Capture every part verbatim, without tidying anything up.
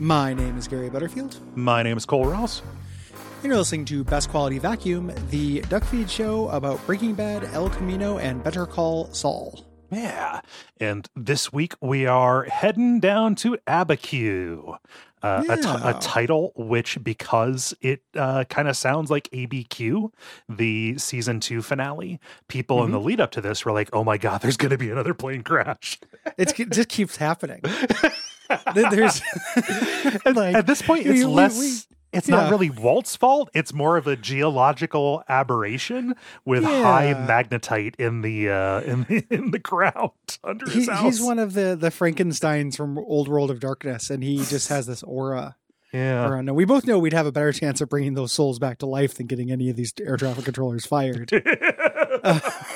My name is Gary Butterfield. My name is Cole Ross. And you're listening to Best Quality Vacuum, the Duck Feed show about Breaking Bad, El Camino, and Better Call Saul. Yeah. And this week we are heading down to Abiquiu. Uh, yeah. a, t- a title which, because it uh, kind of sounds like A B Q, the season two finale, people mm-hmm. in the lead up to this were like, oh my God, there's going to be another plane crash. It's, it just keeps happening. There's like, At this point, it's we, less... We, we, It's yeah. not really Walt's fault. It's more of a geological aberration with yeah. high magnetite in the uh, in the, in the ground under his he, house. He's one of the the Frankensteins from Old World of Darkness, and he just has this aura. Yeah. Around. And we both know we'd have a better chance of bringing those souls back to life than getting any of these air traffic controllers fired. uh,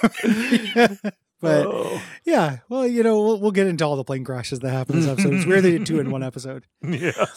yeah. But oh. yeah, well, you know, we'll, we'll get into all the plane crashes that happen in this episode. It's weird they did two in one episode. Yeah.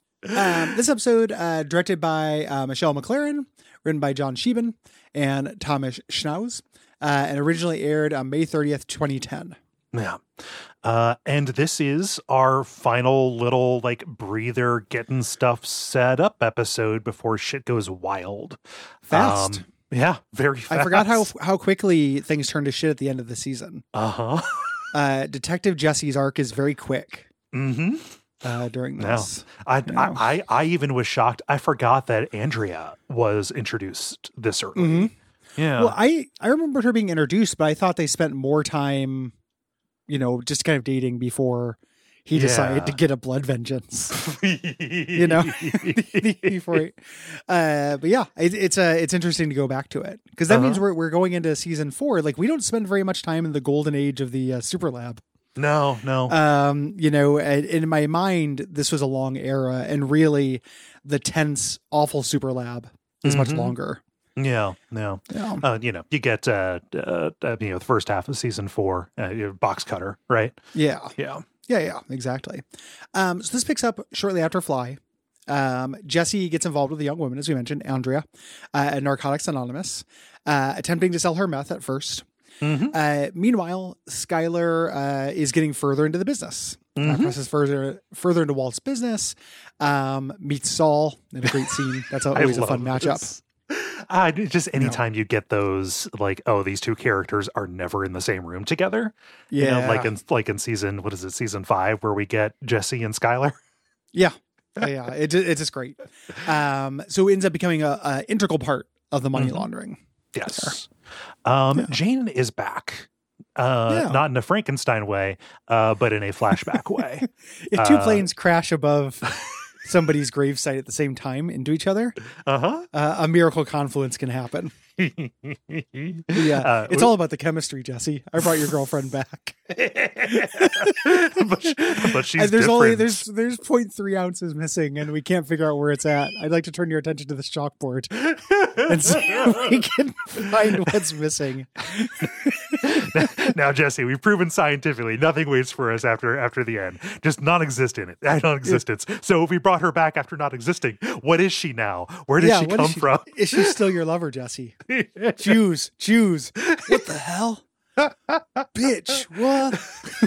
Um, this episode, uh, directed by uh, Michelle McLaren, written by John Sheehan and Thomas Schnauz, uh, and originally aired on May thirtieth, twenty ten. Yeah. Uh, and this is our final little, like, breather, getting stuff set up episode before shit goes wild. Fast. Um, yeah, very fast. I forgot how how quickly things turn to shit at the end of the season. Uh-huh. uh, Detective Jesse's arc is very quick. Mm-hmm. Uh, during this. No. I, I, I I even was shocked. I forgot that Andrea was introduced this early. Mm-hmm. Yeah. Well, I, I remember her being introduced, but I thought they spent more time, you know, just kind of dating before he yeah. decided to get a blood vengeance. you know? before he, uh, but yeah, it, it's uh, it's interesting to go back to it. Because that uh-huh. means we're we're going into season four. Like, we don't spend very much time in the golden age of the uh, Super Lab. No, no. Um, you know, in my mind, this was a long era, and really, the tense, awful Super Lab is mm-hmm. much longer. Yeah, no. Yeah. Uh, you know, you get uh, uh, you know, the first half of season four, uh, you know, box cutter, right? Yeah, yeah, yeah, yeah, exactly. Um, so this picks up shortly after Fly. Um, Jesse gets involved with a young woman, as we mentioned, Andrea, uh, at Narcotics Anonymous, uh, attempting to sell her meth at first. Mm-hmm. Uh, meanwhile, Skyler uh, is getting further into the business. Mm-hmm. Uh, presses further further into Walt's business. Um, meets Saul in a great scene. That's always a fun matchup. Uh, just anytime you, know. you get those, like, oh, these two characters are never in the same room together. Yeah, you know, like in like in season what is it, season five, where we get Jesse and Skyler. Yeah, yeah, it, it's just great. Um, so it ends up becoming a, a integral part of the money mm-hmm. laundering. Yes. Um, yeah. Jane is back, uh, yeah. not in a Frankenstein way, uh, but in a flashback way. If two uh, planes crash above somebody's gravesite at the same time into each other, uh-huh. uh, a miracle confluence can happen. yeah, uh, it's all about the chemistry, Jesse. I brought your girlfriend back, but, but she's and there's different. only there's there's zero point three ounces missing, and we can't figure out where it's at. I'd like to turn your attention to this chalkboard and see if we can find what's missing. now, now, Jesse, we've proven scientifically nothing waits for us after after the end. Just non-existent, non-existence. So if we brought her back after not existing, what is she now? Where did yeah, she come she, from? Is she still your lover, Jesse? Choose, choose. What the hell? Bitch, what?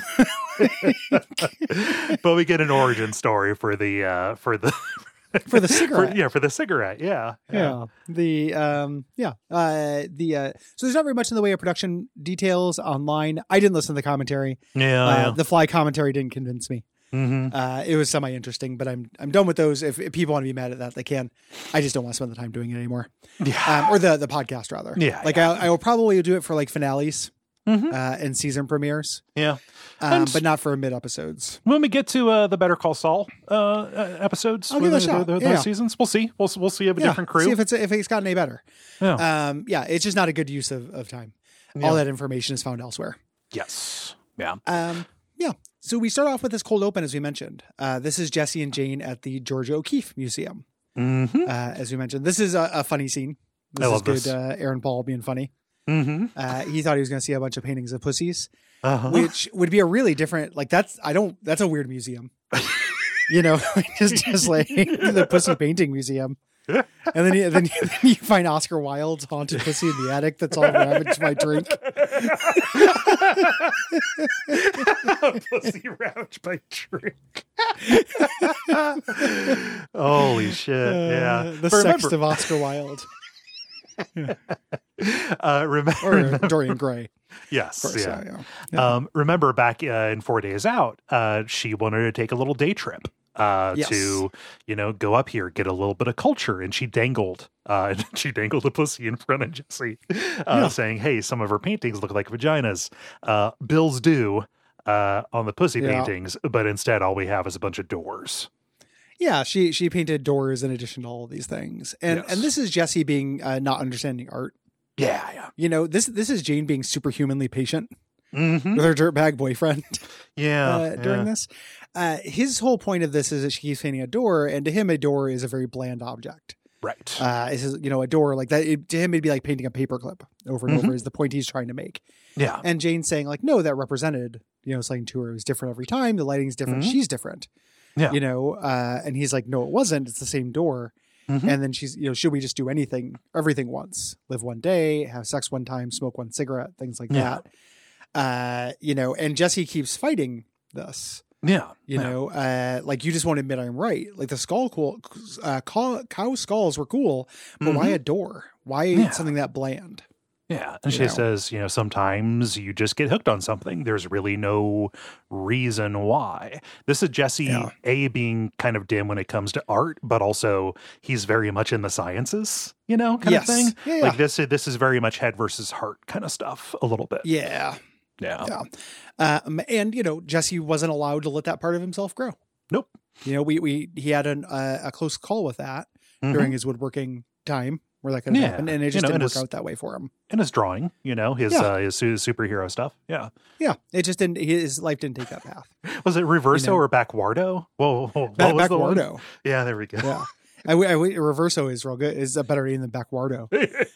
But we get an origin story for the uh for the for the cigarette. For, yeah, for the cigarette. Yeah. Yeah. yeah. The um yeah. Uh the uh so there's not very much in the way of production details online. I didn't listen to the commentary. Yeah. Uh, yeah. The Fly commentary didn't convince me. Mm-hmm. Uh, it was semi-interesting, but I'm I'm done with those. If, if people want to be mad at that, they can. I just don't want to spend the time doing it anymore. Yeah. Um, or the the podcast rather. Yeah. Like yeah. I I will probably do it for like finales mm-hmm. uh, and season premieres. Yeah. Um, but not for mid episodes. When we get to uh, the Better Call Saul uh, episodes, I'll give it a shot. The, the, yeah. Those seasons, we'll see. We'll we'll see if a yeah. different crew. See if it's if it's gotten any better. Yeah. Um. Yeah. It's just not a good use of, of time. Yeah. All that information is found elsewhere. Yes. Yeah. Um. Yeah. So we start off with this cold open, as we mentioned. Uh, this is Jesse and Jane at the Georgia O'Keeffe Museum. Mm-hmm. Uh, as we mentioned, this is a, a funny scene. This I is love good. this. Uh, Aaron Paul being funny. Mm-hmm. Uh, he thought he was going to see a bunch of paintings of pussies, uh-huh. which would be a really different. Like that's I don't. That's a weird museum. You know, just just like the pussy painting museum. And then you, then, you, then you find Oscar Wilde's haunted pussy in the attic that's all ravaged by drink. Pussy ravaged by drink. Holy shit! Uh, yeah, the but sex remember, of Oscar Wilde. uh, rem- or remember, Dorian Gray. Yes, course, yeah. yeah, yeah. Um, remember back uh, in Four Days Out, uh, she wanted to take a little day trip. Uh, yes. To, you know, go up here, get a little bit of culture. And she dangled, uh, she dangled a pussy in front of Jesse, uh, yeah. saying, hey, some of her paintings look like vaginas. Uh, Bills do uh, on the pussy yeah. paintings, but instead all we have is a bunch of doors. Yeah, she she painted doors in addition to all of these things. And yes. and this is Jesse being uh, not understanding art. Yeah, yeah. You know, this this is Jane being superhumanly patient mm-hmm. with her dirtbag boyfriend. Yeah, uh, during yeah. this. Uh, his whole point of this is that she keeps painting a door, and to him, a door is a very bland object. Right. Uh, it's, you know, a door like that. It, to him, it'd be like painting a paperclip over and mm-hmm. over is the point he's trying to make. Yeah. And Jane's saying like, no, that represented, you know, something to her. It was different every time. The lighting's different. Mm-hmm. She's different. Yeah. You know, uh, and he's like, no, it wasn't. It's the same door. Mm-hmm. And then she's, you know, should we just do anything, everything once, live one day, have sex one time, smoke one cigarette, things like yeah. that. Uh, you know, and Jesse keeps fighting this. Yeah. You yeah. know, uh, like you just won't admit I'm right. Like the skull cool, uh, cow, cow skulls were cool, but mm-hmm. why a door? Why yeah. something that bland? Yeah. And you she know? says, you know, sometimes you just get hooked on something. There's really no reason why. This is Jesse, yeah. A, being kind of dim when it comes to art, but also he's very much in the sciences, you know, kind yes. of thing. Yeah. Like this, this is very much head versus heart kind of stuff a little bit. Yeah. Yeah. Yeah. Um, and, you know, Jesse wasn't allowed to let that part of himself grow. Nope. You know, we, we, he had an, uh, a close call with that mm-hmm. during his woodworking time where that could have yeah. happened. And it just you know, didn't work his, out that way for him. And his drawing, you know, his, yeah. uh, his, his superhero stuff. Yeah. Yeah. It just didn't, his life didn't take that path. Was it Reverso you know? or Backwardo? Whoa. whoa, whoa. Back, Backwardo. Yeah, there we go. Yeah. I, I, Reverso is real good. Is a better name than Backwardo.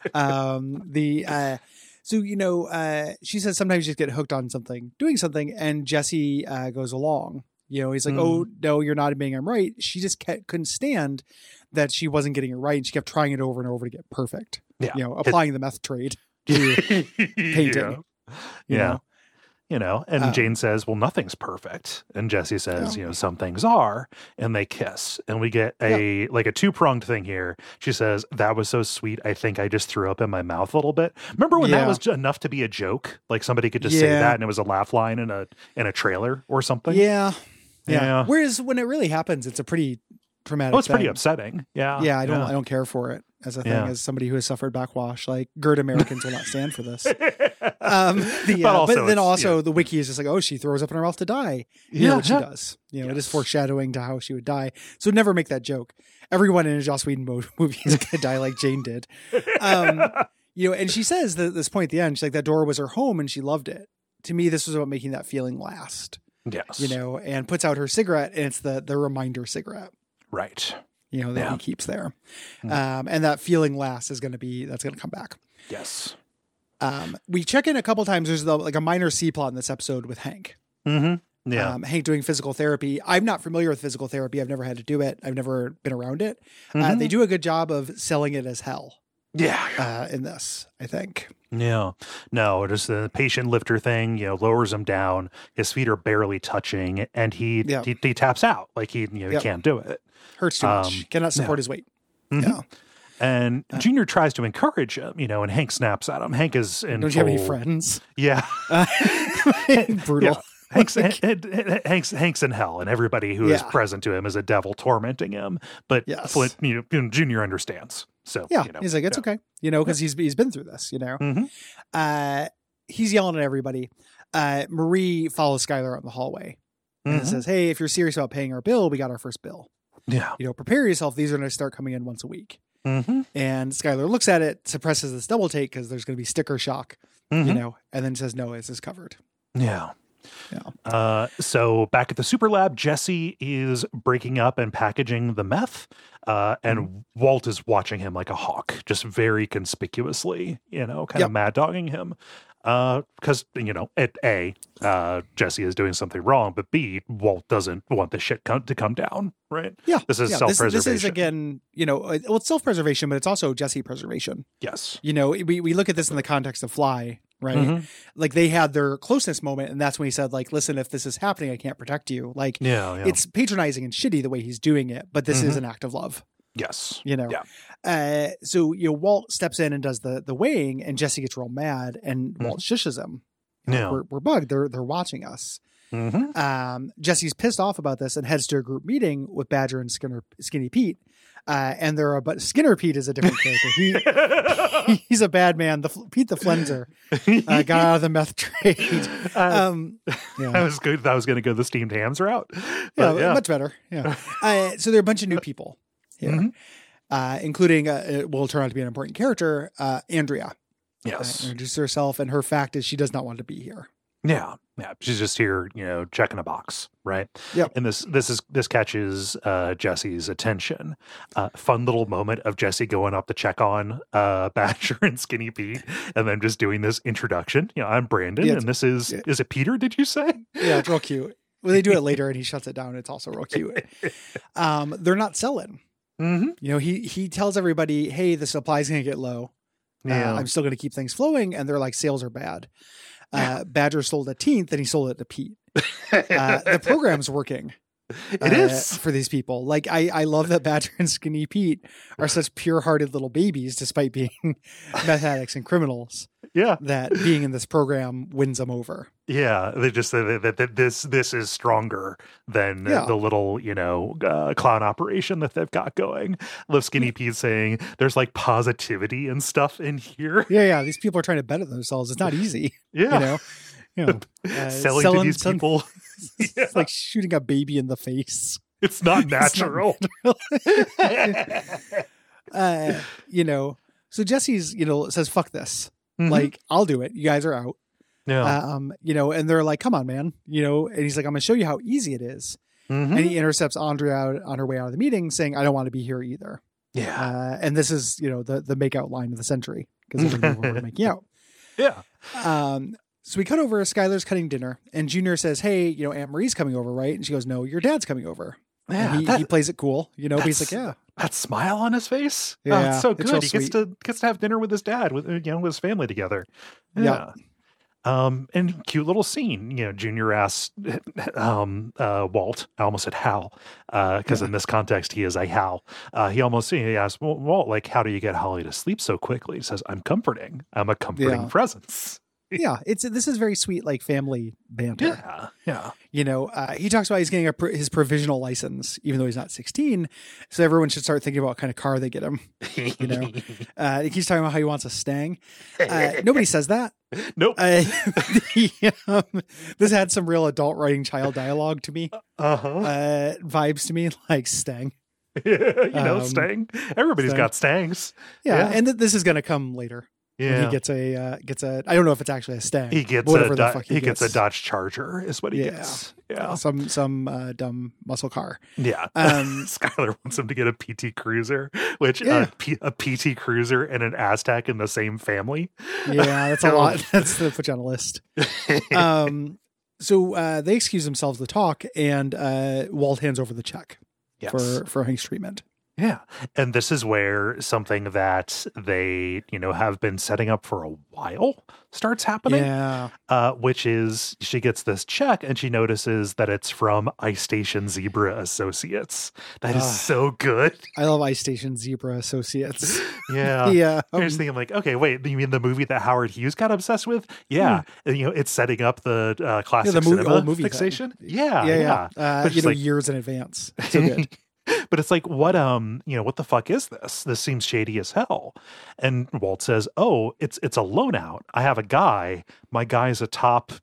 um, the, uh, So, you know, uh, she says sometimes you just get hooked on something, doing something, and Jesse uh, goes along. You know, he's like, mm. oh, no, you're not admitting I'm right. She just kept, couldn't stand that she wasn't getting it right. And she kept trying it over and over to get perfect. Yeah. You know, applying it, the meth trade to painting. Yeah. You yeah. know? You know, and um, Jane says, well, nothing's perfect. And Jesse says, yeah. you know, some things are, and they kiss. And we get a, yeah. like a two-pronged thing here. She says, that was so sweet. I think I just threw up in my mouth a little bit. Remember when yeah. that was enough to be a joke? Like somebody could just yeah. say that and it was a laugh line in a, in a trailer or something? Yeah. Yeah. yeah. Whereas when it really happens, it's a pretty traumatic Oh, it's thing. pretty upsetting. Yeah. Yeah. I don't, yeah. I don't care for it as a thing, yeah. as somebody who has suffered backwash. Like, Gerd Americans will not stand for this. Um, the, but, uh, also but then also yeah. the wiki is just like, oh, she throws up in her mouth to die. You yeah, know what she yeah. does. You know, yes. it is foreshadowing to how she would die. So never make that joke. Everyone in a Joss Whedon movie is going to die like Jane did. Um, you know, and she says that this point at the end, she's like, that door was her home and she loved it. To me, this was about making that feeling last. Yes. You know, and puts out her cigarette, and it's the the reminder cigarette. Right. You know, that yeah. he keeps there. Mm. Um, and that feeling lasts is going to be, that's going to come back. Yes. Um, we check in a couple times. There's the, like a minor C plot in this episode with Hank. Mm-hmm. Yeah. Um, Hank doing physical therapy. I'm not familiar with physical therapy. I've never had to do it. I've never been around it. Mm-hmm. Uh, they do a good job of selling it as hell. Yeah. Uh, in this, I think. Yeah. No, just the patient lifter thing, you know, lowers him down. His feet are barely touching and he, yep. he, he taps out. Like he, you know, yep. he can't do it. Hurts too um, much. Cannot support yeah. his weight. Mm-hmm. Yeah. And uh, Junior tries to encourage him, you know, and Hank snaps at him. Hank is in Don't full... you have any friends? Yeah. Uh, brutal. Yeah. Hank's, Hank's, Hank's in hell, and everybody who yeah. is present to him is a devil tormenting him. But yes. Flint, you know, Junior understands. So yeah, you know, he's like, it's yeah. okay, you know, because he's he's been through this, you know. Mm-hmm. Uh, he's yelling at everybody. Uh, Marie follows Skylar out in the hallway and mm-hmm. says, "Hey, if you're serious about paying our bill, we got our first bill. Yeah, you know, prepare yourself. These are going to start coming in once a week." Mm-hmm. And Skylar looks at it, suppresses this double take because there's going to be sticker shock, mm-hmm. you know, and then says, "No, this is covered." Yeah. Yeah. Uh, so back at the super lab, Jesse is breaking up and packaging the meth, uh, and mm-hmm. Walt is watching him like a hawk, just very conspicuously, you know, kind yep. of mad dogging him. Uh, because, you know, at A, uh, Jesse is doing something wrong, but B, Walt doesn't want the shit come, to come down, right? Yeah. This is yeah. self-preservation. This, this is, again, you know, well, it's self-preservation, but it's also Jesse preservation. Yes. You know, we, we look at this in the context of Fly, right? Mm-hmm. Like, they had their closeness moment, and that's when he said, like, listen, if this is happening, I can't protect you. Like, yeah, yeah. it's patronizing and shitty the way he's doing it, but this mm-hmm. is an act of love. Yes. You know? Yeah. Uh, so, you know, Walt steps in and does the the weighing, and Jesse gets real mad, and mm-hmm. Walt shushes him. You know, yeah. we're, we're bugged. They're, they're watching us. Mm-hmm. Um, Jesse's pissed off about this and heads to a group meeting with Badger and Skinner, Skinny Pete. Uh, and there are, but Skinner Pete is a different character. He, he he's a bad man. The Pete the Flenser uh, got out of the meth trade. Um, yeah. I was good. I was going to go the steamed hams route. Yeah, yeah, much better. Yeah. Uh, so there are a bunch of new people here, mm-hmm. uh, including uh, it will turn out to be an important character, uh, Andrea. Yes, uh, introduces herself, and her fact is she does not want to be here. Yeah, yeah. She's just here, you know, checking a box, right? Yeah. And this this is this catches uh, Jesse's attention. Uh, fun little moment of Jesse going up to check on uh, Badger and Skinny Pete, and then just doing this introduction. You know, I'm Brandon, yeah, and this is yeah. is it Peter? Did you say? Yeah, it's real cute. Well, they do it later, and he shuts it down. It's also real cute. Um, they're not selling. Mm-hmm. You know, he he tells everybody, "Hey, the supply's going to get low. Yeah. Uh, I'm still going to keep things flowing," and they're like, "Sales are bad." Uh, Badger sold a teenth and he sold it to Pete. Uh, the program's working. It uh, is for these people. Like, I, I love that Badger and Skinny Pete are such pure-hearted little babies, despite being meth addicts and criminals. Yeah, that being in this program wins them over. Yeah, they just say that, that, that this this is stronger than yeah. the little, you know, uh, clown operation that they've got going. Love Skinny Pete saying there's like positivity and stuff in here. Yeah, yeah. These people are trying to better themselves. It's not easy. Yeah, you know, you know uh, selling, selling to these some, people. It's yeah. like shooting a baby in the face. It's not natural. It's not natural. uh, you know, so Jesse's, you know, says, "Fuck this." Mm-hmm. Like, I'll do it. You guys are out. Yeah. Um, you know, and they're like, "Come on, man." You know, and he's like, "I'm going to show you how easy it is." Mm-hmm. And he intercepts Andrea out on her way out of the meeting saying, "I don't want to be here either." Yeah. Uh, and this is, you know, the, the make out line of the century because we're making out. Yeah. Um, so we cut over, Skylar's cutting dinner and Junior says, "Hey, you know, Aunt Marie's coming over, right?" And she goes, "No, your dad's coming over." Yeah. And he, that, he plays it cool, you know, but he's like, "Yeah." That smile on his face. Yeah. Oh, it's so good. It's he gets to gets to have dinner with his dad, with, you know, with his family together. Yeah. yeah. Um, and cute little scene, you know, Junior asks, um, uh, Walt, I almost said Hal, uh, cause yeah. in this context, he is a Hal. Uh, he almost, he asks, well, Walt, like, how do you get Holly to sleep so quickly? He says, "I'm comforting. I'm a comforting yeah. presence." Yeah. It's, this is very sweet, like family banter. Yeah. Yeah. You know, uh, he talks about he's getting a, his provisional license, even though he's not sixteen. So everyone should start thinking about what kind of car they get him. You know, uh, he keeps talking about how he wants a Stang. Uh, nobody says that. Nope. Uh, the, um, this had some real adult writing child dialogue to me. Uh-huh. Uh, vibes to me like Stang. you know, um, Stang. Everybody's Stang. got Stangs. Yeah, yeah. and th- this is going to come later. Yeah, he gets a uh, gets a. I don't know if it's actually a Stang. He gets whatever a the do- fuck he, he gets. gets a Dodge Charger is what he yeah. gets. Yeah, some some uh, dumb muscle car. Yeah, um, Skylar wants him to get a P T Cruiser, which yeah. uh, P- a P T Cruiser and an Aztec in the same family. Yeah, that's a lot. That's to put you on a list. Um, so uh, they excuse themselves to talk, and uh, Walt hands over the check yes. for for Hank's treatment. Yeah. And this is where something that they, you know, have been setting up for a while starts happening. Yeah. Uh, which is she gets this check and she notices that it's from Ice Station Zebra Associates. That is uh, so good. I love Ice Station Zebra Associates. Yeah. Yeah. Um, You're just thinking like, okay, wait, you mean the movie that Howard Hughes got obsessed with? Yeah. Hmm. And, you know, it's setting up the uh, classic yeah, the movie, cinema old movie fixation. Thing. Yeah. Yeah. Yeah. yeah. Uh, you know, like, years in advance. So good. But it's like, what, um, you know, what the fuck is this? This seems shady as hell. And Walt says, oh, it's, it's a loan out. I have a guy. My guy's a top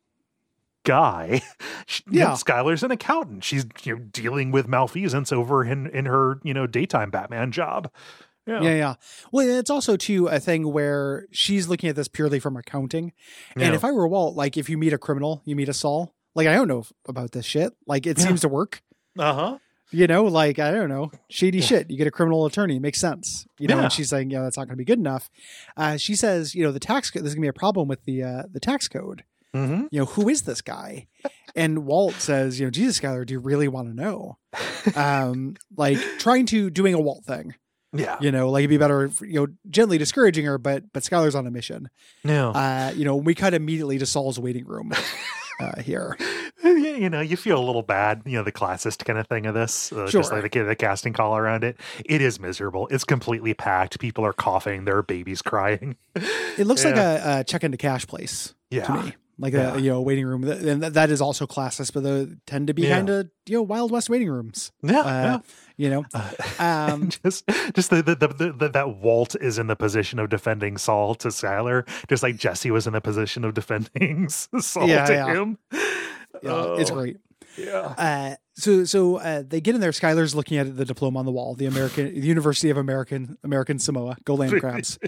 guy. Yeah. Skylar's an accountant. She's, you know, dealing with malfeasance over in, in her, you know, daytime Batman job. Yeah. yeah, yeah. Well, it's also too a thing where she's looking at this purely from accounting. And yeah. if I were Walt, like if you meet a criminal, you meet a Saul. Like, I don't know about this shit. Like, it yeah. seems to work. Uh-huh. You know, like, I don't know, shady shit. You get a criminal attorney. Makes sense. You know, Yeah. and she's saying, you know, that's not going to be good enough. Uh, she says, you know, the tax code, there's going to be a problem with the uh, the tax code. Mm-hmm. You know, who is this guy? And Walt says, you know, Jesus, Skyler, do you really want to know? Um, like trying to, doing a Walt thing. Yeah. You know, like it'd be better, if, you know, gently discouraging her, but but Skyler's on a mission. No. Uh, you know, we cut immediately to Saul's waiting room uh, here. You know, you feel a little bad, you know, the classist kind of thing of this, uh, Sure. just like the, the casting call around it. It is miserable. It's completely packed. People are coughing. There are babies crying. It looks Yeah. like a, a check into cash place Yeah. to me. Like Yeah. a, you know, waiting room. And that, that is also classist, but they tend to be Yeah. kind of, you know, Wild West waiting rooms. Yeah. Uh, yeah. You know, Uh, um, just just the, the, the, the that Walt is in the position of defending Saul to Skyler, just like Jesse was in the position of defending Saul Yeah, to yeah. him. yeah, it's Oh, great. Yeah. Uh, so so uh, they get in there. Skyler's looking at the diploma on the wall, the American the University of American American Samoa. Go Land Crabs.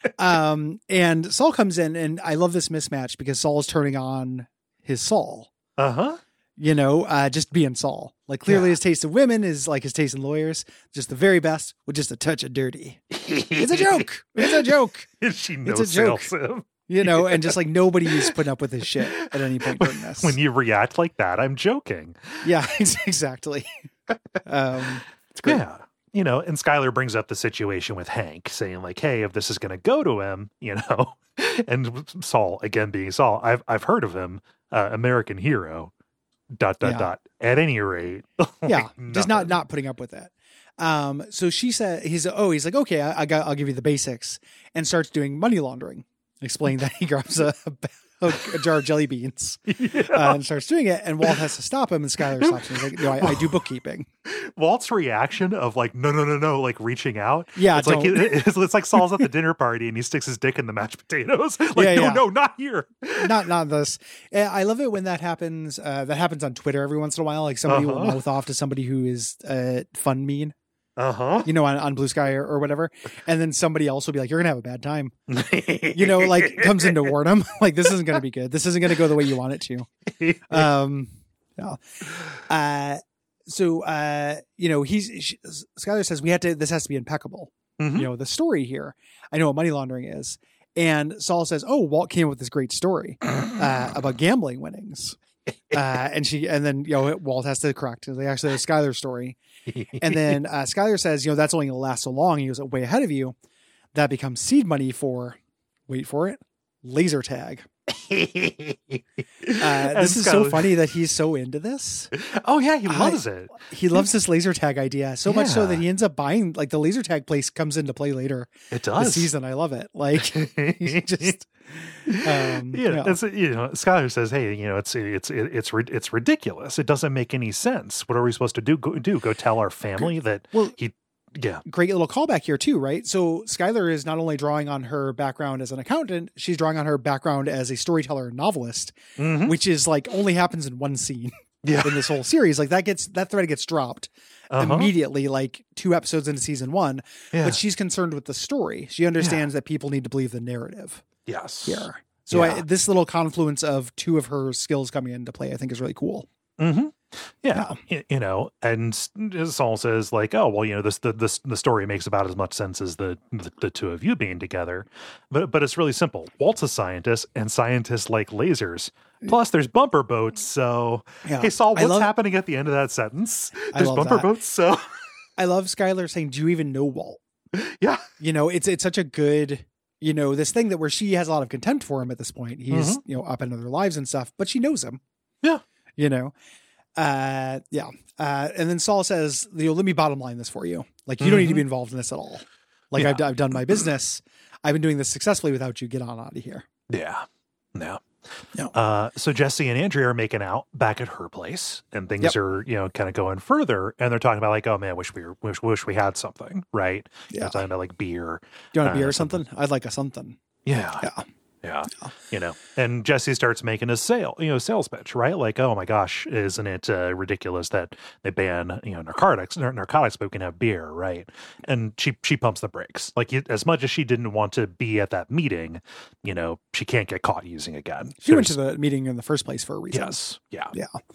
um, and Saul comes in, and I love this mismatch because Saul is turning on his Saul. Uh huh. You know, uh, just being Saul. Like clearly Yeah. his taste in women is like his taste in lawyers, just the very best with just a touch of dirty. It's a joke. It's a joke. She no It's a joke. sells him. You know, and just like nobody's putting up with his shit at any point during this. When you react like that, I'm joking. Yeah, exactly. Um, it's great. Yeah. You know, and Skyler brings up the situation with Hank, saying like, "Hey, if this is going to go to him, you know," and Saul, again being Saul, I've I've heard of him, uh, American hero. Dot dot Yeah. dot. At any rate, Yeah, like, just not nothing. not putting up with that. Um, so she said, "He's oh, he's like, okay, I, I got, I'll give you the basics," and starts doing money laundering, explaining that he grabs a, a, a jar of jelly beans Yeah. uh, and starts doing it, and Walt has to stop him, and Skyler stops him. He's like, "No, I, I do bookkeeping." Walt's reaction of like, no, no, no, no, like reaching out. Yeah, it's like don't. it's, it's like Saul's at the dinner party and he sticks his dick in the mashed potatoes. Like, Yeah, no, yeah. no, not here. not not this. Uh, I love it when that happens. Uh, that happens on Twitter every once in a while. Like somebody will Uh-huh. mouth off to somebody who is uh, fun mean, Uh huh. you know, on, on Blue Sky or, or whatever, and then somebody else will be like, "You're gonna have a bad time," you know, like comes in to warn them, like this isn't gonna be good. This isn't gonna go the way you want it to. Um, yeah. Uh, so uh, you know, he's she, Skyler says we had to. This has to be impeccable. Mhm. You know, the story here. I know what money laundering is. And Saul says, "Oh, Walt came up with this great story uh, about gambling winnings." Uh, and she, and then you know, Walt has to correct. They actually have Skyler's story, and then uh, Skyler says, "You know, that's only going to last so long." He goes, "Way ahead of you." That becomes seed money for, wait for it, laser tag. Uh, this is so funny that he's so into this. Oh yeah, he I- loves it. He loves this laser tag idea so much so Yeah. that he ends up buying, like, the laser tag place comes into play later It this does. season. I love it. Like, he's just, um, yeah, yeah. That's, you know, Skyler says, "Hey, you know, it's it's it's it's ridiculous. It doesn't make any sense. What are we supposed to do? Go, do go tell our family that Well- he, yeah, Great little callback here too, right? So Skyler is not only drawing on her background as an accountant, she's drawing on her background as a storyteller and novelist, Mhm. which is like only happens in one scene yeah, in this whole series. Like that gets, that thread gets dropped uh-huh. immediately, like two episodes into season one, yeah. but she's concerned with the story. She understands that people need to believe the narrative yes, here. So Yeah. I, this little confluence of two of her skills coming into play, I think is really cool. Mm-hmm. Yeah, y- you know, and Saul says like, "Oh, well, you know, this the this the story makes about as much sense as the, the the two of you being together, but but it's really simple. Walt's a scientist, and scientists like lasers. Plus, there's bumper boats. So, Yeah. hey, Saul, I what's love- happening at the end of that sentence? I There's love bumper that. boats. So, I love Skylar saying, "Do you even know Walt?" yeah, You know, it's it's such a good, you know, this thing that where she has a lot of contempt for him at this point. He's, Mhm. you know, up in other lives and stuff, but she knows him. Yeah. You know, uh, yeah. Uh, and then Saul says, you know, let me bottom line this for you. Like, you don't need to be involved in this at all. Like, Yeah. I've, I've done my business. I've been doing this successfully without you. Get on out of here. yeah, no." No. Uh, so Jesse and Andrea are making out back at her place, and things Yep. are, you know, kind of going further. And they're talking about like, "Oh man, wish we were, wish, wish we had something, right?" Yeah. They're talking about like beer. Do you want a Uh, beer or something? I'd like a something. Yeah, Yeah. yeah, you know. And Jesse starts making a sale, you know, sales pitch, right? Like, "Oh my gosh, isn't it uh, ridiculous that they ban, you know, narcotics, nar- narcotics, but we can have beer, right?" And she she pumps the brakes. Like, you- as much as she didn't want to be at that meeting, you know, she can't get caught using again. She went to There's- the meeting in the first place for a reason. yes, yeah, Yeah.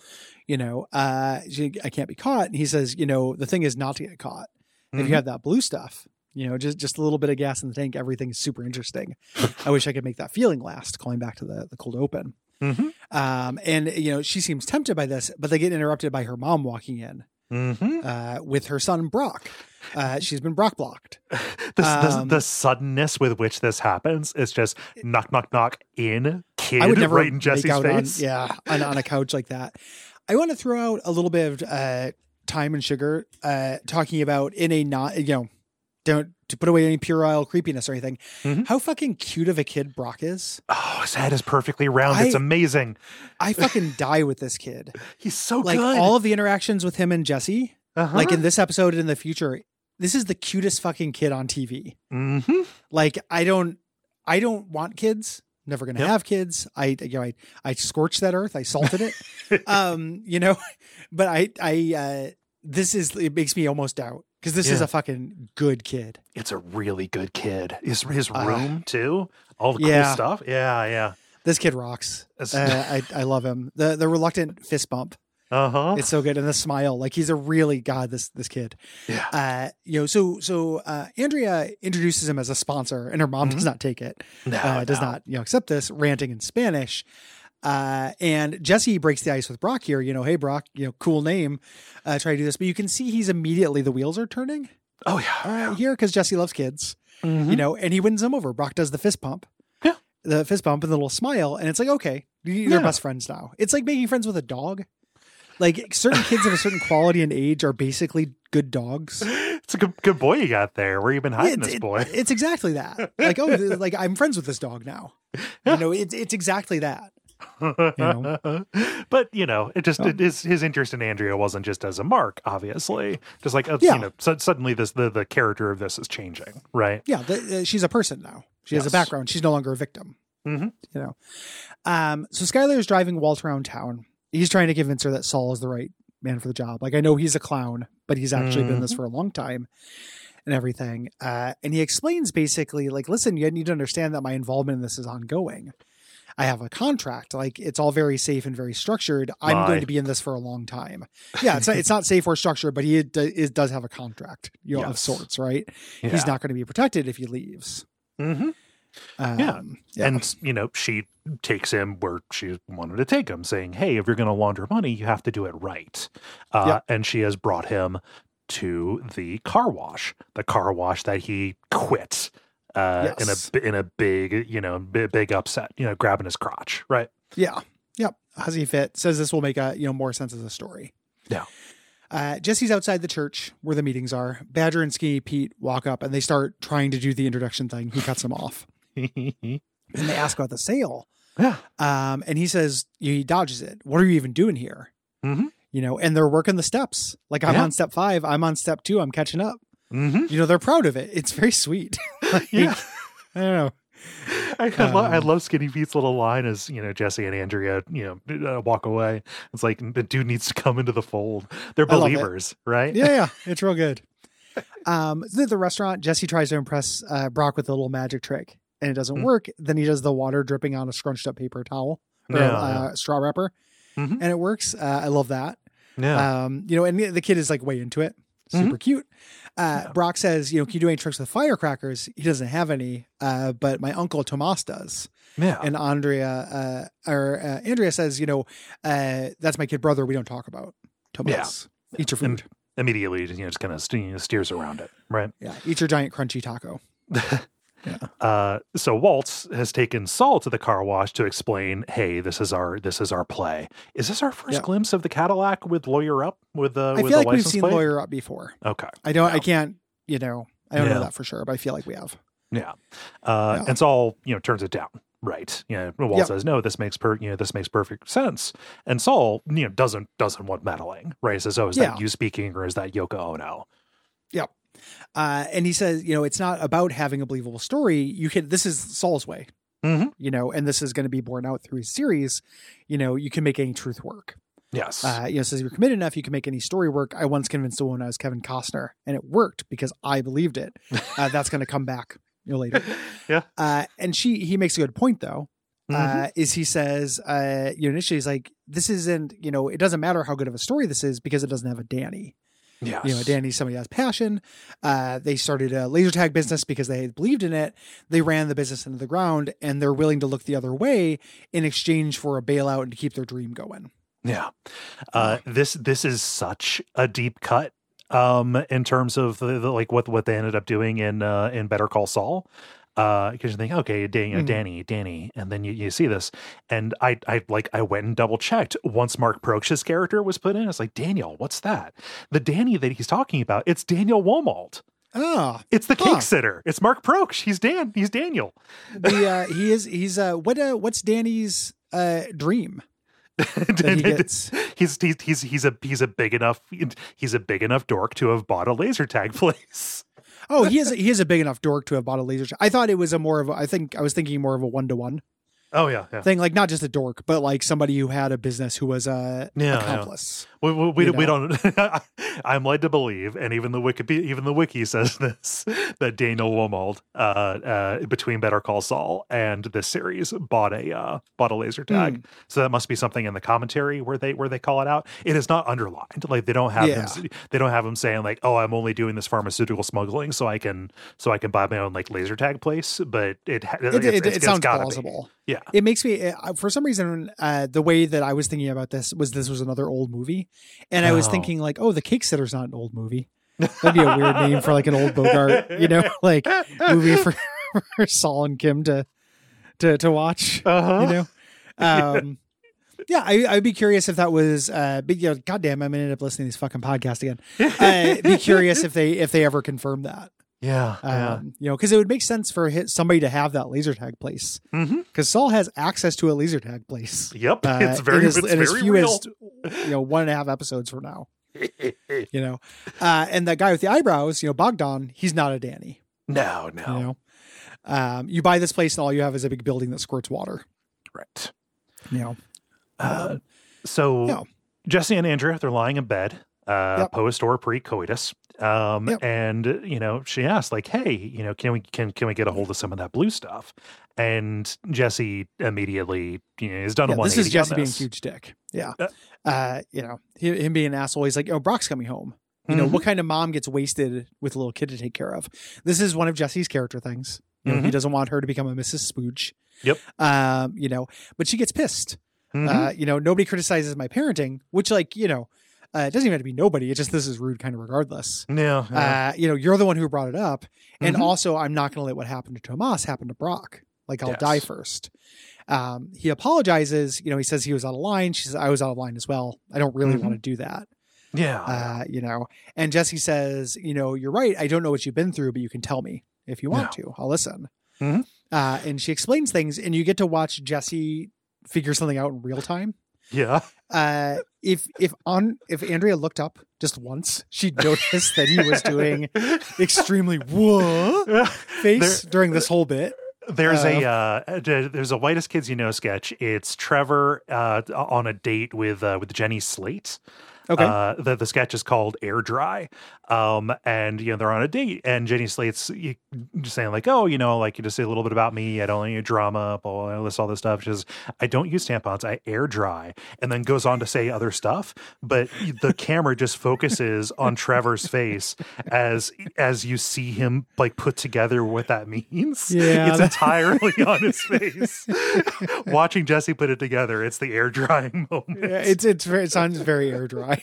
you know, uh, she, I can't be caught. And he says, you know, the thing is not to get caught. Mm-hmm. If you have that blue stuff, you know, just, just a little bit of gas in the tank, everything is super interesting. I wish I could make that feeling last, calling back to the, the cold open. Mm-hmm. Um, and, you know, she seems tempted by this, but they get interrupted by her mom walking in mm-hmm. uh, with her son, Brock. Uh, she's been Brock blocked. The, um, the, the suddenness with which this happens is just knock, knock, knock in kid I would never right in Jesse's face. On, yeah, on, on a couch like that. I want to throw out a little bit of uh, time and sugar, uh, talking about in a not, you know, don't to put away any puerile creepiness or anything. Mm-hmm. How fucking cute of a kid Brock is. Oh, his head is perfectly round. I, it's amazing. I fucking die with this kid. He's so like, good. Like all of the interactions with him and Jesse, uh-huh. like in this episode and in the future, this is the cutest fucking kid on T V. Mm-hmm. Like I don't, I don't want kids. Never going to yep. have kids. I, you know, I, I scorched that earth. I salted it. um, you know, but I, I, uh, this is, it makes me almost doubt because this yeah. is a fucking good kid. It's a really good kid. His, his room uh, too. All the yeah. cool stuff. Yeah. Yeah. This kid rocks. Uh, I, I love him. The, the reluctant fist bump. Uh-huh. It's so good. And the smile, like he's a really, God, this, this kid. Yeah. Uh, you know, so, so, uh, Andrea introduces him as a sponsor and her mom mm-hmm. does not take it. No, uh, does no. not, you know, accept this, ranting in Spanish. Uh, and Jesse breaks the ice with Brock here, you know, hey Brock, you know, cool name, uh, try to do this, but you can see he's immediately, the wheels are turning. Oh yeah. Uh, here. Cause Jesse loves kids, mm-hmm. you know, and he wins him over. Brock does the fist pump. Yeah. The fist bump and the little smile. And it's like, okay, they're yeah. best friends now. It's like making friends with a dog. Like certain kids of a certain quality and age are basically good dogs. It's a good, good boy you got there. Where you been hiding it's, this it, boy? It's exactly that. Like, oh, like I'm friends with this dog now. You know, it's it's exactly that. You know? But you know, it just oh. it, his his interest in Andrea wasn't just as a mark, obviously. Just like uh, yeah. you know, so, suddenly this the the character of this is changing, right? Yeah, the, uh, she's a person now. She yes. has a background. She's no longer a victim. Mm-hmm. You know, um. So Skylar is driving Walt around town. He's trying to convince her that Saul is the right man for the job. Like I know he's a clown, but he's actually mm-hmm. been this for a long time. And everything. Uh, and he explains basically like, listen, you need to understand that my involvement in this is ongoing. I have a contract. Like it's all very safe and very structured. I'm my. going to be in this for a long time. Yeah. It's not, it's not safe or structured, but he d- is, does have a contract, you know, yes. of sorts, right? Yeah. He's not going to be protected if he leaves. Mm-hmm. Um, yeah. yeah. And, you know, she takes him where she wanted to take him, saying, hey, if you're going to launder money, you have to do it right. Uh, yeah. And she has brought him to the car wash, the car wash that he quit uh, yes. in a in a big, you know, big, big upset, you know, grabbing his crotch, right? Yeah. Yep. How's he fit? Says this will make a, you know, more sense as a story. Yeah. Uh, Jesse's outside the church where the meetings are. Badger and Skinny Pete walk up and they start trying to do the introduction thing. He cuts them off. And they ask about the sale. Yeah. Um, and he says, he dodges it. What are you even doing here? Mm-hmm. You know, and they're working the steps. Like I'm yeah. on step five. I'm on step two. I'm catching up. Mm-hmm. You know, they're proud of it. It's very sweet. Like, yeah. I don't know. I, I, um, lo- I love Skinny Pete's little line as, you know, Jesse and Andrea, you know, uh, walk away. It's like the dude needs to come into the fold. They're believers, right? Yeah, yeah. It's real good. Um, at the restaurant, Jesse tries to impress uh, Brock with a little magic trick and it doesn't mm-hmm. work. Then he does the water dripping on a scrunched up paper towel or yeah, uh, yeah. straw wrapper. Mm-hmm. And it works. Uh, I love that. Yeah. Um, you know, and the kid is like way into it. Super mm-hmm. cute. Uh, yeah. Brock says, you know, can you do any tricks with firecrackers? He doesn't have any, uh, but my uncle Tomas does. Yeah. And Andrea, uh, or uh, Andrea says, you know, uh, that's my kid brother. We don't talk about Tomas. Yeah. Eat your food. And immediately, you know, just kind of st- steers around it. Right. Yeah. Eat your giant crunchy taco. Yeah. Uh, so Waltz has taken Saul to the car wash to explain, hey, this is our this is our play. Is this our first yeah. glimpse of the Cadillac with Lawyer Up? With uh, I with feel the like we've seen plate? Lawyer Up before. Okay. I don't. Yeah. I can't. You know. I don't yeah. know that for sure, but I feel like we have. Yeah. Uh, yeah. And Saul, you know, turns it down. Right. You know, Walt yep. says, no, this makes per you know, this makes perfect sense. And Saul, you know, doesn't doesn't want meddling. Right. He says, oh, is yeah. that you speaking or is that Yoko Ono? Yep. Uh, and he says, you know, it's not about having a believable story. You can, this is Saul's way, mm-hmm. you know, and this is going to be borne out through his series. You know, you can make any truth work. Yes. Uh, you know, says you're committed enough, you can make any story work. I once convinced a woman I was Kevin Costner and it worked because I believed it. Uh, that's going to come back you know, later. Yeah. Uh, and she, he makes a good point though. Mm-hmm. Uh, is he says, uh, you know, initially he's like, this isn't, you know, it doesn't matter how good of a story this is because it doesn't have a Danny. Yes. You know, Danny, somebody has passion. Uh, they started a laser tag business because they believed in it. They ran the business into the ground, and they're willing to look the other way in exchange for a bailout and to keep their dream going. Yeah. Uh, this, this is such a deep cut, um, in terms of the, the, like what, what they ended up doing in, uh, in Better Call Saul. Uh, because you think, okay, Dan, you know, mm. Danny, Danny, and then you, you see this, and I, I like, I went and double checked once Mark Proch's character was put in. It's like, Daniel, what's that? The Danny that he's talking about, it's Daniel Womald. Oh, it's the huh. cake sitter. It's Mark Proch. He's Dan. He's Daniel. The uh, he is he's uh what uh what's Danny's uh dream? He gets... he's he's he's he's a he's a big enough he's a big enough dork to have bought a laser tag place. Oh, he is he is a big enough dork to have bought a laser tag. I thought it was a more of a, I think I was thinking more of a one to one. Oh yeah, yeah, thing, like not just a dork, but like somebody who had a business who was a yeah, accomplice. Yeah. We we, we, we don't. I'm led to believe, and even the wiki even the wiki says this, that Daniel Womald, uh, uh, between Better Call Saul and this series, bought a uh, bought a laser tag. Mm. So that must be something in the commentary where they where they call it out. It is not underlined. Like they don't have yeah. him, they don't have him saying like, oh, I'm only doing this pharmaceutical smuggling so I can so I can buy my own like laser tag place. But it it, it, it's, it, it's, it sounds it's plausible. Be. Yeah, it makes me uh, for some reason uh, the way that I was thinking about this was this was another old movie, and I was oh. thinking like, oh, The Cake Sitter's not an old movie. That'd be a weird name for like an old Bogart, you know, like movie for, for Saul and Kim to to to watch. Uh-huh. You know, um, yeah, I, I'd be curious if that was. Uh, but, you know, goddamn, I'm gonna end up listening to these fucking podcasts again. I'd be curious if they if they ever confirm that. Yeah, um, yeah. You know, because it would make sense for hit, somebody to have that laser tag place. Because mm-hmm. Saul has access to a laser tag place. Yep, uh, it's very, as, it's in very as few real. as you know, one and a half episodes from now. You know, uh, and that guy with the eyebrows, you know, Bogdan, he's not a Danny. No, no. You know, um, you buy this place and all you have is a big building that squirts water. Right. You know, uh, um, so you know. Jesse and Andrea, they're lying in bed, uh, yep. post or pre-coitus. Um, yep. and you know, she asked like, hey, you know, can we, can, can we get a hold of some of that blue stuff? And Jesse immediately, you know, has done yeah, a one eighty. This is Jesse being this. a huge dick. Yeah. Uh, uh, you know, he, him being an asshole. He's like, oh, Brock's coming home. You mm-hmm. know, what kind of mom gets wasted with a little kid to take care of? This is one of Jesse's character things. You know, mm-hmm. he doesn't want her to become a Missus Spooge. Yep. Um, you know, but she gets pissed. Mm-hmm. Uh, you know, nobody criticizes my parenting, which like, you know, Uh, it doesn't even have to be nobody. It's just this is rude kind of regardless. Yeah. yeah. Uh, you know, you're the one who brought it up. And mm-hmm. also, I'm not going to let what happened to Tomas happen to Brock. Like, I'll yes. die first. Um, he apologizes. You know, he says he was out of line. She says, I was out of line as well. I don't really mm-hmm. want to do that. Yeah. Uh, you know, and Jesse says, you know, you're right. I don't know what you've been through, but you can tell me if you want no. to. I'll listen. Mm-hmm. Uh, and she explains things, and you get to watch Jesse figure something out in real time. Yeah. Uh, if if on if Andrea looked up just once, she'd notice that he was doing extremely whoa face there, during this whole bit. There's uh, a uh, there's a Whitest Kids You Know sketch. It's Trevor uh, on a date with uh, with Jenny Slate. Okay. Uh, the the sketch is called Air Dry, um, and you know they're on a date, and Jenny Slate's you, just saying like, oh, you know, like you just say a little bit about me. I don't need drama, blah, blah, this all this stuff. She says, I don't use tampons. I air dry, and then goes on to say other stuff. But the camera just focuses on Trevor's face as as you see him like put together what that means. Yeah, it's entirely on his face. Watching Jesse put it together, it's the air drying moment. Yeah, it's it's it sounds very air dry.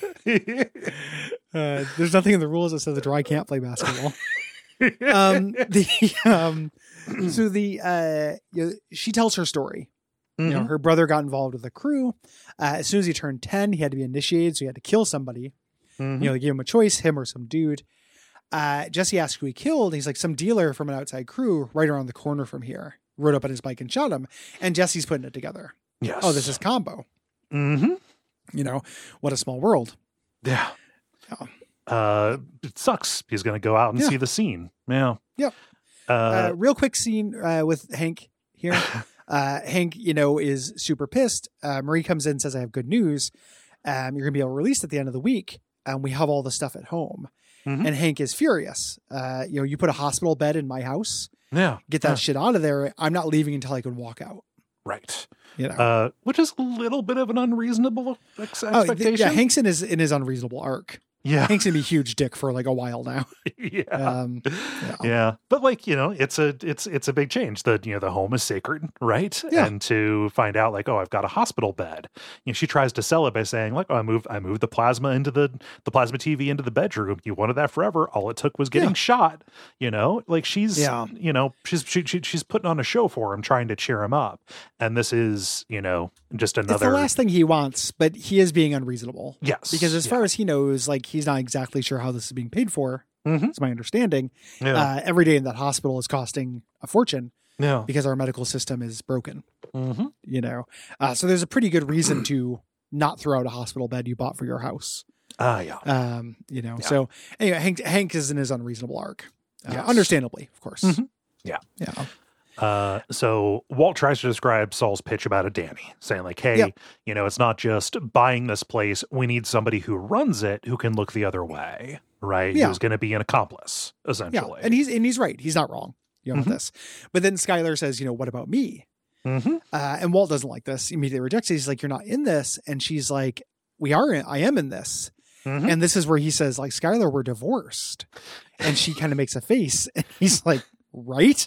uh, there's nothing in the rules that says the dry can't play basketball. um, the um, so the uh, you know, she tells her story. Mm-hmm. You know, her brother got involved with the crew. Uh, as soon as he turned ten, he had to be initiated, so he had to kill somebody. Mm-hmm. You know, they gave him a choice, him or some dude. Uh, Jesse asked who he killed. He's like, some dealer from an outside crew right around the corner from here. Rode up on his bike and shot him. And Jesse's putting it together. Yes. Oh, this is combo. Mm-hmm. You know, what a small world. Yeah. yeah. Uh, it sucks. He's going to go out and yeah. see the scene. Yeah. Yep. Uh, uh, real quick scene uh, with Hank here. uh, Hank, you know, is super pissed. Uh, Marie comes in and says, I have good news. Um, you're going to be able to release at the end of the week. And we have all the stuff at home. Mm-hmm. And Hank is furious. Uh, you know, you put a hospital bed in my house. Yeah. Get that yeah. shit out of there. I'm not leaving until I can walk out. Right. You know, uh, which is a little bit of an unreasonable ex- oh, expectation. th- yeah, Hank's in his in his unreasonable arc. Yeah. Hank's gonna be a huge dick for like a while now. yeah. Um, yeah. Yeah. But like, you know, it's a it's it's a big change. The you know, the home is sacred, right? Yeah. And to find out like, oh, I've got a hospital bed. You know, she tries to sell it by saying, like, oh, I moved I moved the plasma into the the plasma T V into the bedroom. You wanted that forever. All it took was getting Yeah. shot. You know, like she's Yeah. you know, she's she, she, she's putting on a show for him, trying to cheer him up. And this is, you know, just another It's the last thing he wants, but he is being unreasonable. Yes. Because as yeah. far as he knows, like he's not exactly sure how this is being paid for. Mm-hmm. It's my understanding. Yeah. Uh, every day in that hospital is costing a fortune yeah. because our medical system is broken. Mm-hmm. You know, uh, so there's a pretty good reason to not throw out a hospital bed you bought for your house. Ah, yeah. Um, you know, Yeah. so anyway, Hank Hank is in his unreasonable arc, uh, Yes. understandably, of course. Mhm. Yeah. Yeah. Uh, so Walt tries to describe Saul's pitch about a Danny, saying like, hey, Yep. you know, it's not just buying this place. We need somebody who runs it who can look the other way, right? Yeah. Who's going to be an accomplice, Yeah, essentially. and he's and he's right. He's not wrong. You know Mhm. with this, but then Skylar says, you know, what about me? mm-hmm. Uh, and Walt doesn't like this. Immediately rejects it. He's like, you're not in this, and she's like, we are. In, I am in this. Mm-hmm. And this is where he says, like, Skylar, we're divorced, and she kind of makes a face, and he's like, right.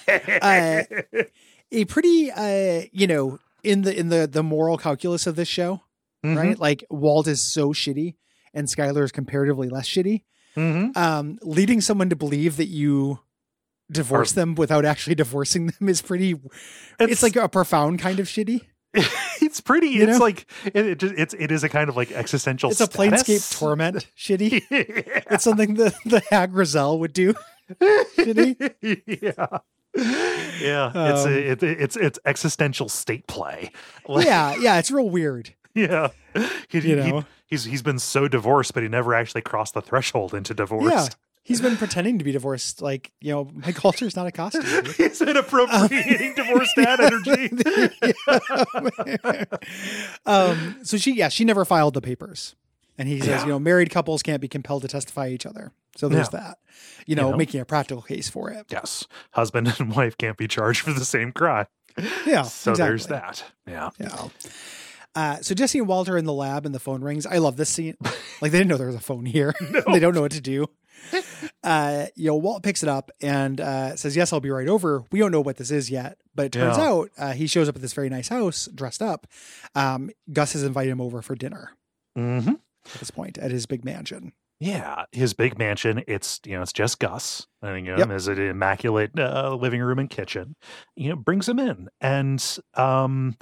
Uh, a pretty, uh, you know, in the in the the moral calculus of this show, Mhm. right? Like Walt is so shitty, and Skylar is comparatively less shitty. Mm-hmm. Um, leading someone to believe that you divorce Or- them without actually divorcing them is pretty. It's, It's, like a profound kind of shitty. it's pretty. You It's know? like it, it just it's it is a kind of like existential. It's a status. Planescape torment shitty. yeah. It's something that the Hag Razel would do. Shitty. yeah. Yeah, it's Um, a, it, it's it's existential state play. Like, Yeah, yeah, it's real weird. yeah. He, You he- know? he's he's been so divorced, but he never actually crossed the threshold into divorce. Yeah, he's been pretending to be divorced. Like, you know, my culture's not a costume. dude. He's inappropriating divorced dad energy. um, so she, yeah, she never filed the papers. And he says, Yeah. you know, married couples can't be compelled to testify each other. So there's Yeah. that, you know, You know? making a practical case for it. Yes, husband and wife can't be charged for the same crime. Yeah. So exactly. there's that. Yeah. Yeah. Uh, so Jesse and Walter are in the lab and the phone rings. I love this scene. Like they didn't know there was a phone here. They don't know what to do. Uh, you know, Walt picks it up and uh, says, yes, I'll be right over. We don't know what this is yet, but it turns Yeah. out uh, he shows up at this very nice house dressed up. Um, Gus has invited him over for dinner Mm-hmm. at this point at his big mansion. Yeah, his big mansion. It's you know, it's just Gus. I think you know, Yep. his immaculate uh, living room and kitchen. You know, brings him in, and um,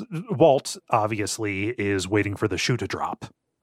Walt obviously is waiting for the shoe to drop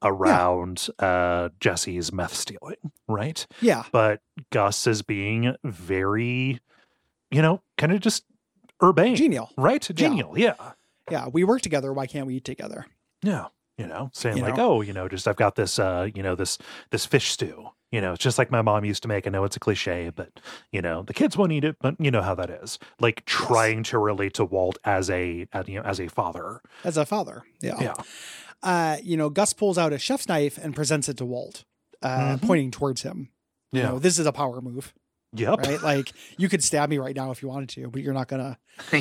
around uh, Jesse's meth stealing, right? Yeah. But Gus is being very, you know, kind of just urbane, Genial. right? Genial, yeah. Yeah. We work together. Why can't we eat together? Yeah. You know, saying You like, know? oh, you know, just I've got this, uh, you know, this this fish stew. You know, it's just like my mom used to make. I know it's a cliche, but you know, the kids won't eat it. But you know how that is. Like trying to relate to Walt as a, as, you know, as a father. As a father. Yeah. Yeah. Uh, you know, Gus pulls out a chef's knife and presents it to Walt, uh, Mhm. pointing towards him. You Yeah. know, this is a power move, Yep. right? Like you could stab me right now if you wanted to, but you're not gonna,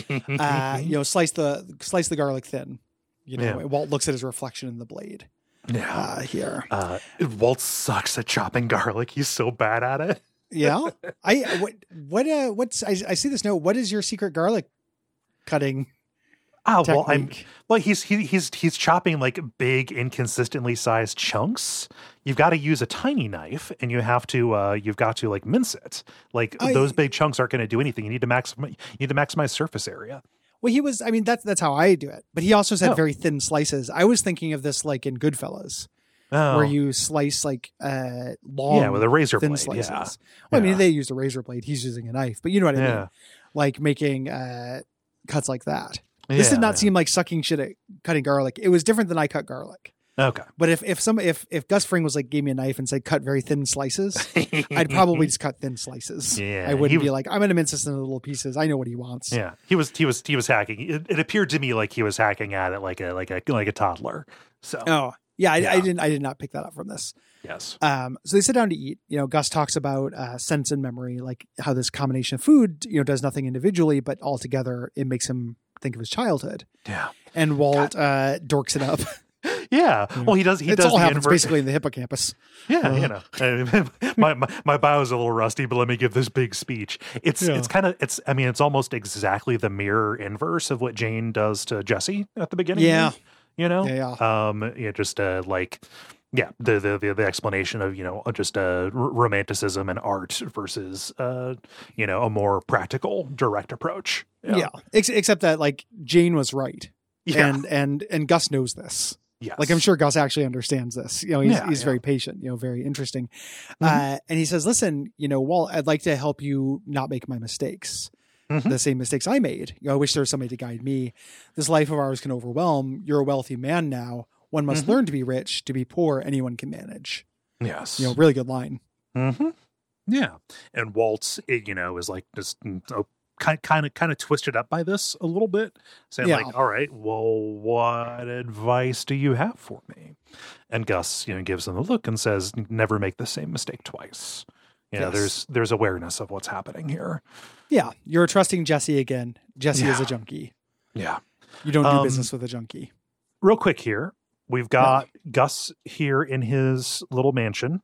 uh, you know, slice the, slice the garlic thin. You know, Yeah. and Walt looks at his reflection in the blade. yeah. Uh, here. Uh, Walt sucks at chopping garlic. He's so bad at it. Yeah. I, what, what, uh, what's, I, I see this note. What is your secret garlic cutting Ah, well, I'm technique? well. He's he, he's he's chopping like big, inconsistently sized chunks. You've got to use a tiny knife, and you have to uh, you've got to like mince it. Like I- those big chunks aren't going to do anything. You need to maximize. You need to maximize surface area. Well, he was, I mean, that's, that's how I do it, but he also said Oh. very thin slices. I was thinking of this like in Goodfellas, Oh, where you slice like uh long yeah, with a razor thin blade. slices. Yeah, Well, I Yeah. mean, they used a razor blade. He's using a knife, but you know what I mean? yeah. Like making uh cuts like that. This did Yeah, not yeah. seem like sucking shit at cutting garlic. It was different than I cut garlic. Okay. But if if some if if Gus Fring was like gave me a knife and said cut very thin slices, I'd probably just cut thin slices. Yeah, I wouldn't he be was- like I'm gonna mince this into little pieces. I know what he wants. Yeah, he was he was he was hacking. It, it appeared to me like he was hacking at it like a like a like a toddler. So Oh yeah, I, Yeah. I didn't I did not pick that up from this. yes. Um, so they sit down to eat. You know, Gus talks about uh, sense and memory, like how this combination of food, you know, does nothing individually, but all together it makes him think of his childhood. Yeah. And Walt uh, dorks it up. Yeah. Well, he does. He it does all the happens inver- basically in the hippocampus. Yeah, uh, you know, my, my my bio's a little rusty, but let me give this big speech. It's yeah. it's kind of it's. I mean, it's almost exactly the mirror inverse of what Jane does to Jesse at the beginning. Yeah. You know. Yeah. yeah. Um. Yeah. Just uh, like. Yeah, the, the the the explanation of, you know, just uh, r- romanticism and art versus uh, you know, a more practical, direct approach. Yeah, yeah. Ex- except that like Jane was right, yeah. and and and Gus knows this. Yes. Like I'm sure Gus actually understands this. You know, he's yeah, he's yeah. very patient. You know, very interesting. Mm-hmm. Uh, and he says, "Listen, you know, Walt, I'd like to help you not make my mistakes." Mm-hmm. The same mistakes I made. You know, I wish there was somebody to guide me. This life of ours can overwhelm. You're a wealthy man now. One must mm-hmm. learn to be rich. To be poor, anyone can manage. Yes. You know, really good line. Mm-hmm. Yeah. And Waltz, it, you know, is like just oh, kind, kind of, kind of twisted up by this a little bit, saying yeah. like, all right, well, what advice do you have for me? And Gus, you know, gives him a look and says, never make the same mistake twice. You know, yes. there's, there's awareness of what's happening here. Yeah. You're trusting Jesse again. Jesse yeah. is a junkie. Yeah. You don't do um, business with a junkie. Real quick here. We've got yeah. Gus here in his little mansion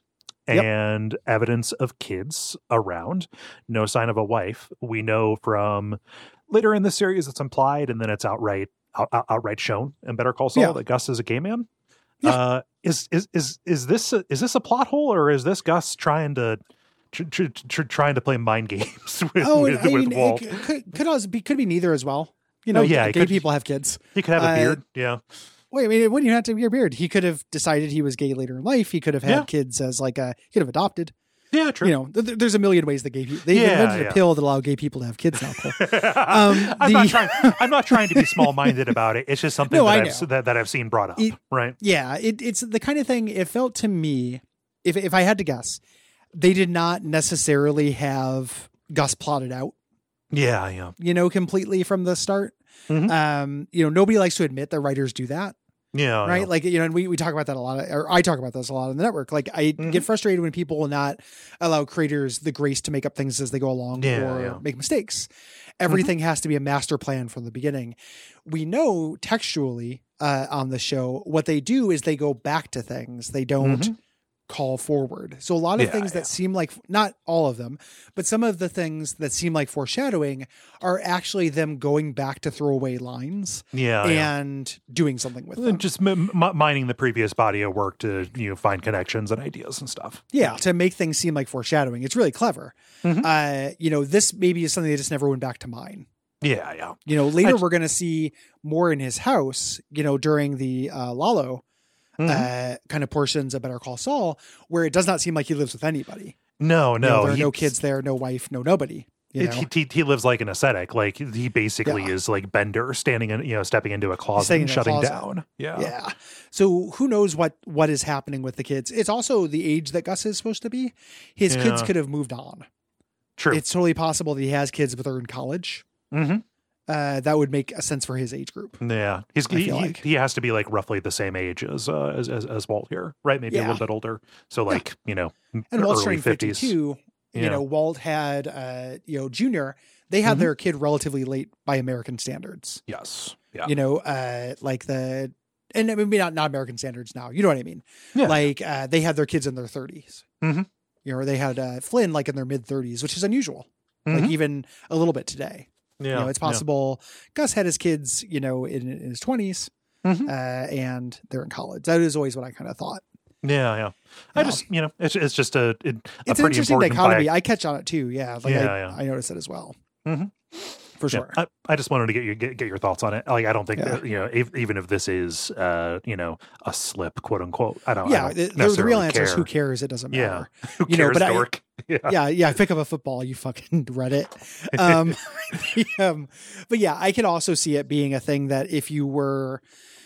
and yep. evidence of kids around. No sign of a wife. We know from later in the series it's implied and then it's outright out, outright shown in Better Call Saul yeah. that Gus is a gay man. Yeah. Uh, is is is is this a, is this a plot hole, or is this Gus trying to tr- tr- tr- trying to play mind games with, oh, with, I with mean, Walt? It could could, also be, could be neither as well. You know, oh, yeah, gay could, people have kids. He could have a uh, beard. Yeah. Wait, I mean, it wouldn't even have to be a beard. He could have decided he was gay later in life. He could have had yeah. kids as like a, he could have adopted. Yeah, true. You know, th- there's a million ways that gay people, they yeah, invented yeah. a pill that allow gay people to have kids now. Cole. um, I'm, the, not trying, I'm not trying to be small-minded about it. It's just something no, that, I I've, that, that I've seen brought up, it, right? Yeah, it, it's the kind of thing, it felt to me, if if I had to guess, they did not necessarily have Gus plotted out. Yeah, yeah. You know, completely from the start. Mm-hmm. Um, you know, nobody likes to admit that writers do that. Yeah. Right. Like, you know, and we, we talk about that a lot, of, or I talk about this a lot on the network. Like, I mm-hmm. get frustrated when people will not allow creators the grace to make up things as they go along yeah, or yeah. make mistakes. Everything mm-hmm. has to be a master plan from the beginning. We know textually uh, on the show, what they do is they go back to things. They don't mm-hmm. call forward. So a lot of yeah, things yeah. that seem like, not all of them, but some of the things that seem like foreshadowing are actually them going back to throwaway lines yeah, and yeah. doing something with them. Just m- m- mining the previous body of work to, you know, find connections and ideas and stuff. Yeah, to make things seem like foreshadowing. It's really clever. Mm-hmm. Uh, you know, this maybe is something they just never went back to mine. Yeah, yeah. You know, later just, we're going to see more in his house, you know, during the uh, Lalo mm-hmm. uh, kind of portions of Better Call Saul, where it does not seem like he lives with anybody. No, no. You know, there are no kids there, no wife, no nobody. You know? It, he, he lives like an ascetic. Like he basically yeah. is like Bender standing in, you know, stepping into a closet and shutting closet. down. Yeah. Yeah. So who knows what, what is happening with the kids? It's also the age that Gus is supposed to be. His yeah. kids could have moved on. True. It's totally possible that he has kids, but they're in college. Mm-hmm. Uh, that would make a sense for his age group. Yeah. He's, he, like. he, he has to be like roughly the same age as, uh, as, as, as Walt here, right? Maybe yeah. a little bit older. So like, yeah. you know, and Walt's early turning fifties. fifty-two. Yeah. You know, Walt had, uh, you know, Junior, they had mm-hmm. their kid relatively late by American standards. Yes. Yeah. You know, uh, like the, and maybe not, not American standards now, you know what I mean? Yeah. Like, uh, they had their kids in their thirties. Mm-hmm. You know, they had, uh, Flynn like in their mid thirties, which is unusual. Mm-hmm. Like even a little bit today. Yeah. You know, it's possible yeah. Gus had his kids, you know, in, in his twenties, mm-hmm. uh, and they're in college. That is always what I kind of thought. Yeah, yeah. I yeah. just, you know, it's it's just a, it, a it's pretty an interesting dichotomy. Bi- I catch on it too. Yeah, like yeah, I, yeah. I noticed it as well. Mm-hmm. For sure. Yeah, I, I just wanted to get you get, get your thoughts on it. Like, I don't think yeah. that, you know, if, even if this is, uh, you know, a slip, quote unquote. I don't. Yeah, I don't the, the real answer care. is who cares? It doesn't matter. Yeah, who you cares, know, but dork? I, yeah. yeah, yeah. Pick up a football, you fucking Reddit. Um, um, but yeah, I can also see it being a thing that if you were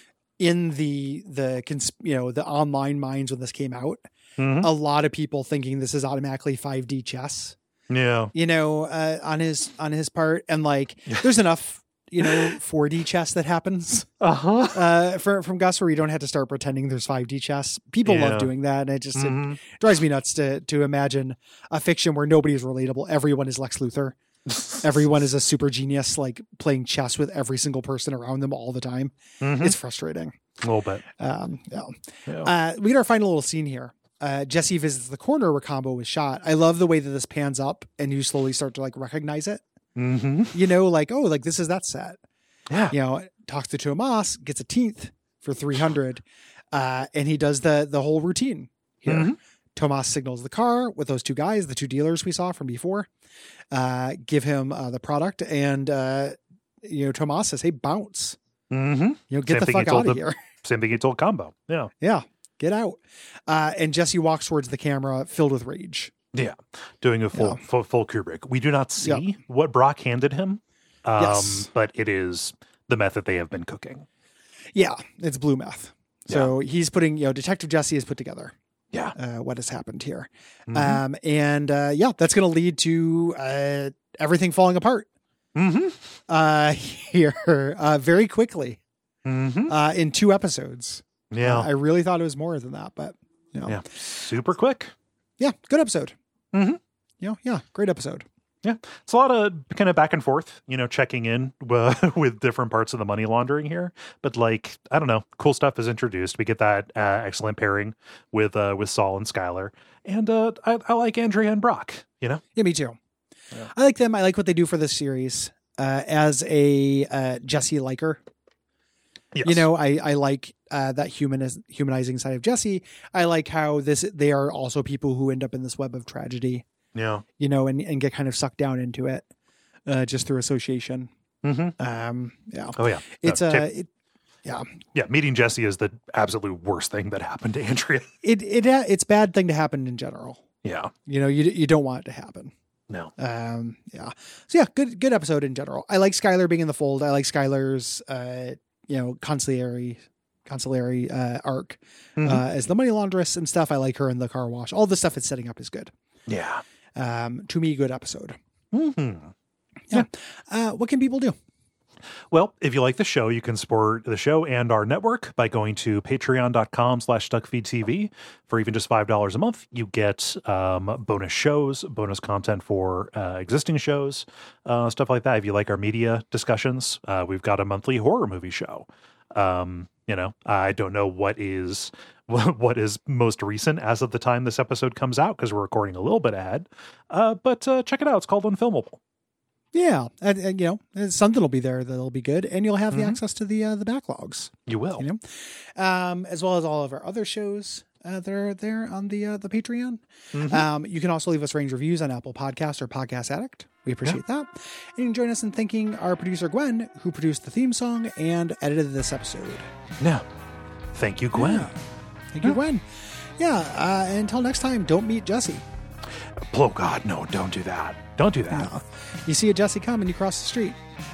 in the the cons- you know the online minds when this came out, mm-hmm. a lot of people thinking this is automatically five D chess. Yeah. You know, uh, on his on his part, and like there's enough, you know, four D chess that happens uh-huh. uh for, from Gus where you don't have to start pretending there's five D chess. People yeah. love doing that, and it just mm-hmm. it drives me nuts to to imagine a fiction where nobody is relatable. Everyone is Lex Luthor. everyone is a super genius, like playing chess with every single person around them all the time. Mm-hmm. It's frustrating. A little bit. Um, yeah. yeah. Uh, we get our final little scene here. Uh, Jesse visits the corner where Combo was shot. I love the way that this pans up and you slowly start to like recognize it. Mm-hmm. You know, like, oh, like this is that set. Yeah. You know, talks to Tomas, gets a teenth for three hundred. Uh, and he does the, the whole routine here. Mm-hmm. Tomas signals the car with those two guys, the two dealers we saw from before, uh, give him uh, the product. And, uh, you know, Tomas says, hey, bounce. Mm-hmm. You know, get Same the fuck out of the, here. Same thing he told Combo. Yeah. Yeah. Get out. Uh, and Jesse walks towards the camera filled with rage. Yeah. Doing a full, yeah. full, full Kubrick. We do not see yeah. what Brock handed him. Um, yes. But it is the meth that they have been cooking. Yeah. It's blue meth. So yeah. he's putting, you know, Detective Jesse has put together. Yeah. Uh, what has happened here. Mm-hmm. Um, and uh, yeah, that's going to lead to uh, everything falling apart mm-hmm. uh, here uh, very quickly mm-hmm. uh, in two episodes. Yeah. Uh, I really thought it was more than that, but you know. Yeah. Super quick. Yeah. Good episode. Mm-hmm. You know, yeah. Great episode. Yeah. It's a lot of kind of back and forth, you know, checking in uh, with different parts of the money laundering here. But like, I don't know, cool stuff is introduced. We get that uh, excellent pairing with uh, with Saul and Skylar. And uh, I, I like Andrea and Brock, you know? Yeah, me too. Yeah. I like them. I like what they do for this series. Uh, as a uh, Jesse liker. Yes. You know, I, I like uh, that human humanizing side of Jesse. I like how this they are also people who end up in this web of tragedy. Yeah. You know, and, and get kind of sucked down into it uh, just through association. Mm-hmm. Um, yeah. Oh, yeah. It's no, a, t- it, yeah. Yeah. Meeting Jesse is the absolute worst thing that happened to Andrea. It, it, it's bad thing to happen in general. Yeah. You know, you, you don't want it to happen. No. Um, yeah. So yeah, good, good episode in general. I like Skylar being in the fold. I like Skylar's, uh, you know, consigliere, consigliere uh, arc mm-hmm. uh, as the money laundress and stuff. I like her in the car wash. All the stuff it's setting up is good. Yeah. Um, to me, good episode. Mm-hmm. Yeah. Uh, what can people do? Well, if you like the show, you can support the show and our network by going to patreon.com slash stuckfeedtv. For even just five dollars a month, you get um, bonus shows, bonus content for uh, existing shows, uh, stuff like that. If you like our media discussions, uh, we've got a monthly horror movie show. Um, you know, I don't know what is what is most recent as of the time this episode comes out, because we're recording a little bit ahead. Uh, but uh, check it out. It's called Unfilmable. Yeah, and, and, you know, something will be there that'll be good, and you'll have the mm-hmm. access to the uh, the backlogs. You will, you know, um, as well as all of our other shows uh, that are there on the uh, the Patreon. Mm-hmm. Um, you can also leave us range reviews on Apple Podcasts or Podcast Addict. We appreciate yeah. that, and you can join us in thanking our producer Gwen, who produced the theme song and edited this episode. Yeah, thank you, Gwen. Yeah. Thank you, yeah. Gwen. Yeah, uh, and until next time, don't meet Jesse. Oh God, no! Don't do that. Don't do that. No. You see a Jesse come and you cross the street.